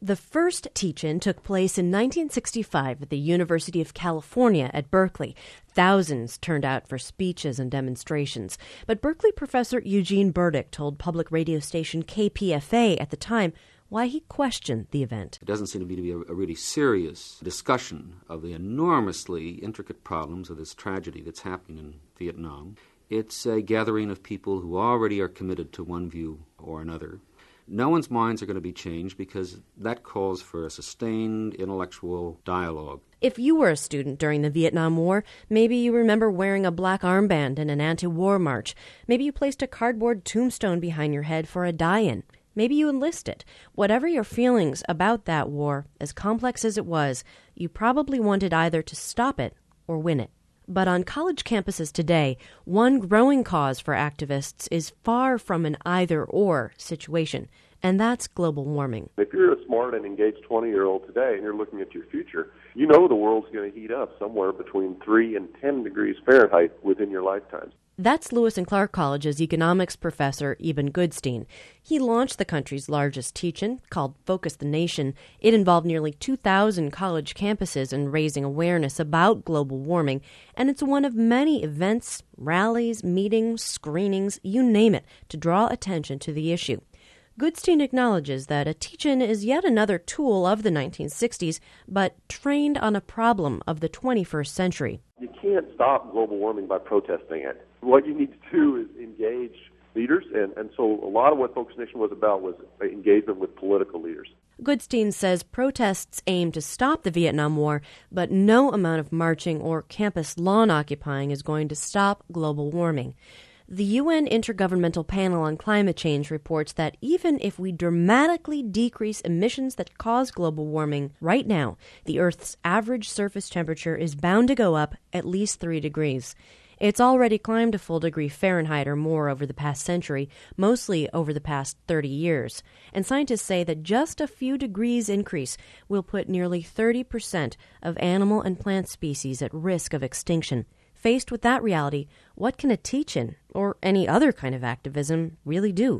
The first teach-in took place in 1965 at the University of California at Berkeley. Thousands turned out for speeches and demonstrations. But Berkeley professor Eugene Burdick told public radio station KPFA at the time why he questioned the event. It doesn't seem to me to be a really serious discussion of the enormously intricate problems of this tragedy that's happening in Vietnam. It's a gathering of people who already are committed to one view or another. No one's minds are going to be changed because that calls for a sustained intellectual dialogue. If you were a student during the Vietnam War, maybe you remember wearing a black armband in an anti-war march. Maybe you placed a cardboard tombstone behind your head for a die-in. Maybe you enlisted. Whatever your feelings about that war, as complex as it was, you probably wanted either to stop it or win it. But on college campuses today, one growing cause for activists is far from an either-or situation, and that's global warming. If you're a smart and engaged 20-year-old today and you're looking at your future, you know the world's going to heat up somewhere between 3 and 10 degrees Fahrenheit within your lifetime. That's Lewis and Clark College's economics professor, Eben Goodstein. He launched the country's largest teach-in, called Focus the Nation. It involved nearly 2,000 college campuses in raising awareness about global warming, and it's one of many events, rallies, meetings, screenings, you name it, to draw attention to the issue. Goodstein acknowledges that a teach-in is yet another tool of the 1960s, but trained on a problem of the 21st century. You can't stop global warming by protesting it. What you need to do is engage leaders, and so a lot of what Focus Nation was about was engagement with political leaders. Goodstein says protests aim to stop the Vietnam War, but no amount of marching or campus lawn occupying is going to stop global warming. The UN Intergovernmental Panel on Climate Change reports that even if we dramatically decrease emissions that cause global warming right now, the Earth's average surface temperature is bound to go up at least 3 degrees. It's already climbed a full degree Fahrenheit or more over the past century, mostly over the past 30 years. And scientists say that just a few degrees increase will put nearly 30% of animal and plant species at risk of extinction. Faced with that reality, what can a teach-in, or any other kind of activism, really do?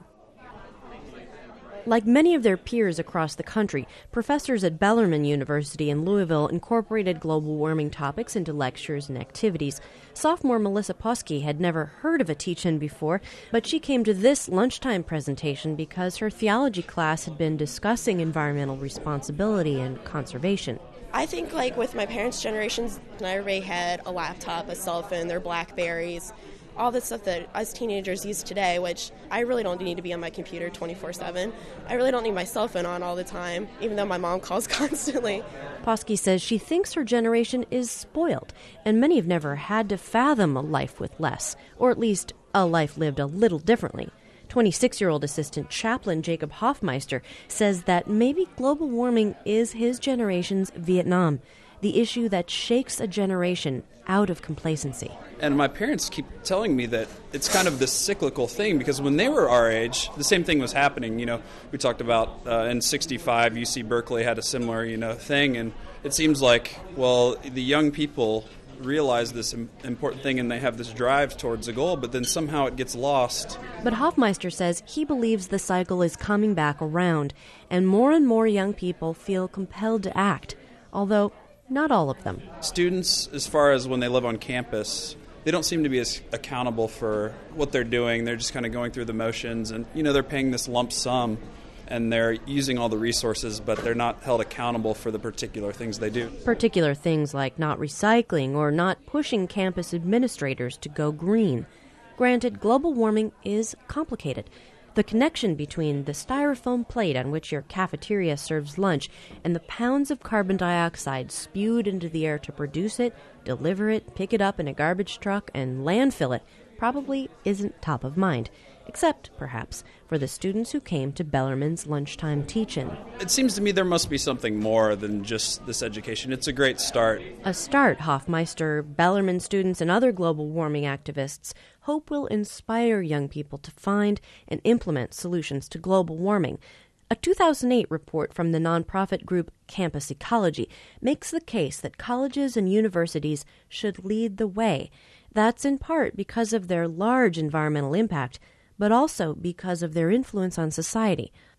Like many of their peers across the country, professors at Bellarmine University in Louisville incorporated global warming topics into lectures and activities. Sophomore Melissa Poski had never heard of a teach-in before, but she came to this lunchtime presentation because her theology class had been discussing environmental responsibility and conservation. I think, like with my parents' generations, everybody had a laptop, a cell phone, their Blackberries, all the stuff that us teenagers use today, which I really don't need to be on my computer 24/7. I really don't need my cell phone on all the time, even though my mom calls constantly. Poski says she thinks her generation is spoiled, and many have never had to fathom a life with less, or at least a life lived a little differently. 26-year-old assistant chaplain Jacob Hoffmeister says that maybe global warming is his generation's Vietnam, the issue that shakes a generation out of complacency. And my parents keep telling me that it's kind of this cyclical thing, because when they were our age, the same thing was happening. You know, we talked about in 65, UC Berkeley had a similar, thing, and it seems like, well, the young people realize this important thing and they have this drive towards a goal, but then somehow it gets lost. But Hoffmeister says he believes the cycle is coming back around, and more young people feel compelled to act, although not all of them. Students, as far as when they live on campus, they don't seem to be as accountable for what they're doing. They're just kind of going through the motions, and they're paying this lump sum and they're using all the resources, but they're not held accountable for the particular things they do. Particular things like not recycling or not pushing campus administrators to go green. Granted, global warming is complicated. The connection between the styrofoam plate on which your cafeteria serves lunch and the pounds of carbon dioxide spewed into the air to produce it, deliver it, pick it up in a garbage truck, and landfill it probably isn't top of mind. Except, perhaps, for the students who came to Bellarmine's lunchtime teach-in. It seems to me there must be something more than just this education. It's a great start. A start, Hoffmeister, Bellarmine students, and other global warming activists hope will inspire young people to find and implement solutions to global warming. A 2008 report from the nonprofit group Campus Ecology makes the case that colleges and universities should lead the way. That's in part because of their large environmental impact, but also because of their influence on society.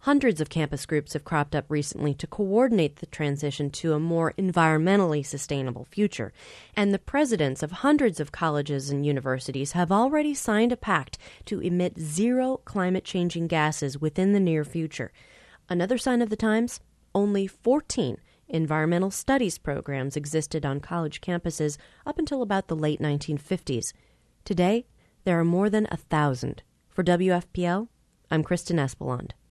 Hundreds of campus groups have cropped up recently to coordinate the transition to a more environmentally sustainable future. And the presidents of hundreds of colleges and universities have already signed a pact to emit zero climate-changing gases within the near future. Another sign of the times? Only 14 environmental studies programs existed on college campuses up until about the late 1950s. Today, there are more than 1,000. For WFPL, I'm Kristen Espelond.